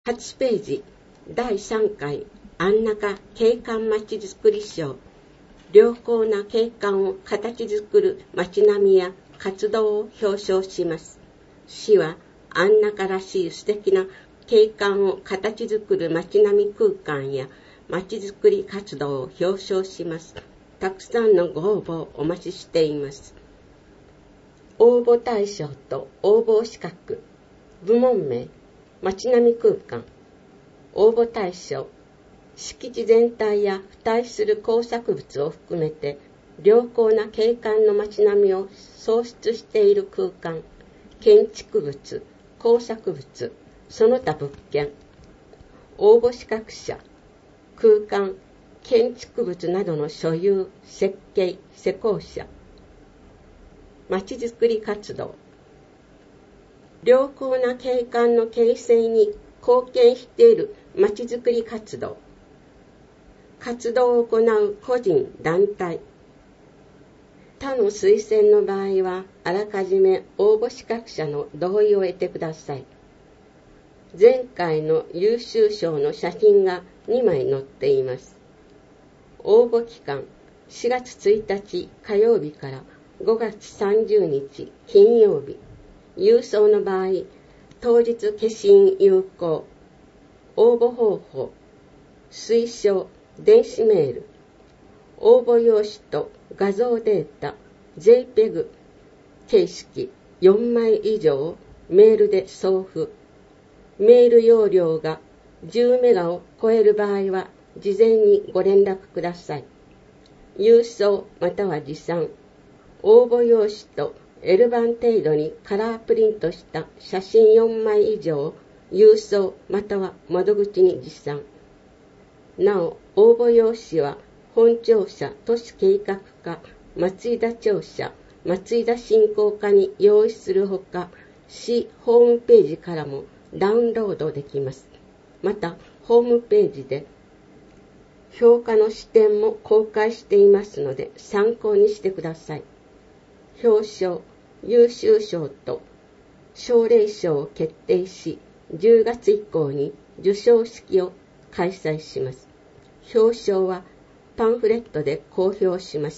8ページ第3回安中景観まちづくり賞。良好な景観を形作る街並みや活動を表彰します。市は安中らしい素敵な景観を形作る街並み空間や街づくり活動を表彰します。たくさんのご応募をお待ちしています。応募対象と応募資格。部門名街並み空間。応募対象、敷地全体や付帯する工作物を含めて良好な景観の街並みを創出している空間、建築物、工作物、その他物件。応募資格者、空間、建築物などの所有、設計、施工者。街づくり活動。良好な景観の形成に貢献している街づくり活動。活動を行う個人、団体。他の推薦の場合は、あらかじめ応募資格者の同意を得てください。前回の優秀賞の写真が2枚載っています。応募期間、4月1日火曜日から5月30日金曜日。郵送の場合、当日消印有効。応募方法、推奨、電子メール。応募用紙と画像データ、JPEG 形式4枚以上、メールで送付。メール容量が10メガを超える場合は、事前にご連絡ください。郵送または持参。応募用紙とL 版程度にカラープリントした写真4枚以上、郵送または窓口に持参。なお、応募用紙は本庁舎都市計画課松井田庁舎松井田振興課に用意するほか、市ホームページからもダウンロードできます。また、ホームページで評価の視点も公開していますので参考にしてください。表彰、優秀賞と奨励賞を決定し、10月以降に授賞式を開催します。表彰はパンフレットで公表します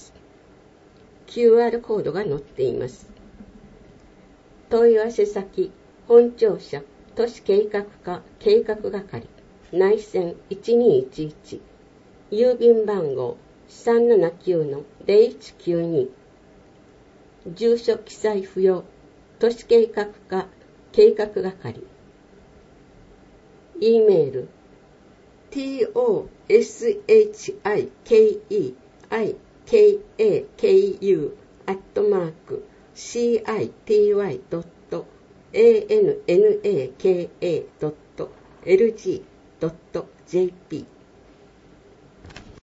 。QR コードが載っています。問い合わせ先、本庁舎都市計画課計画係内線1211、郵便番号 379-0192、住所記載不要、都市計画課計画係。E メール toshikeikaku@city.anaka.lg.jp